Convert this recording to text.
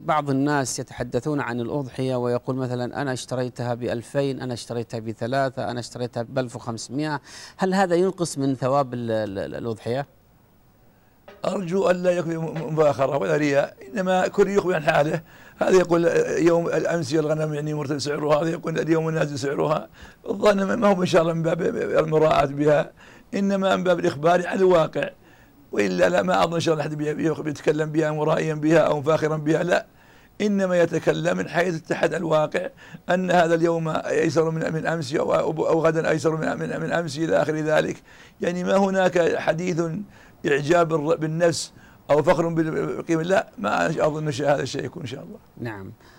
بعض الناس يتحدثون عن الأضحية ويقول مثلا أنا اشتريتها ب2000، أنا اشتريتها ب3، أنا اشتريتها ب1500. هل هذا ينقص من ثواب الأضحية؟ أرجو ألا يكون مفاخرة ولا رياء، إنما كل يخبر عن حاله. هذا يقول يوم الأمس الغنم يعني مرتفع سعرها، هذا يقول اليوم نازل سعرها. الظن ما هو إن شاء الله من باب المراءة بها، إنما من باب الإخبار عن الواقع. وإلا لا، ما أظن إن شاء الله أحد بيتكلم بها مرائيا بها أو فاخرا بها، لا، إنما يتكلم من حيث اتحد الواقع أن هذا اليوم أيسر من أمس أو غدا أيسر من أمس إلى آخر ذلك. يعني ما هناك حديث إعجاب بالنفس أو فخر بالقيمة، لا، ما أظن هذا الشيء يكون إن شاء الله. نعم.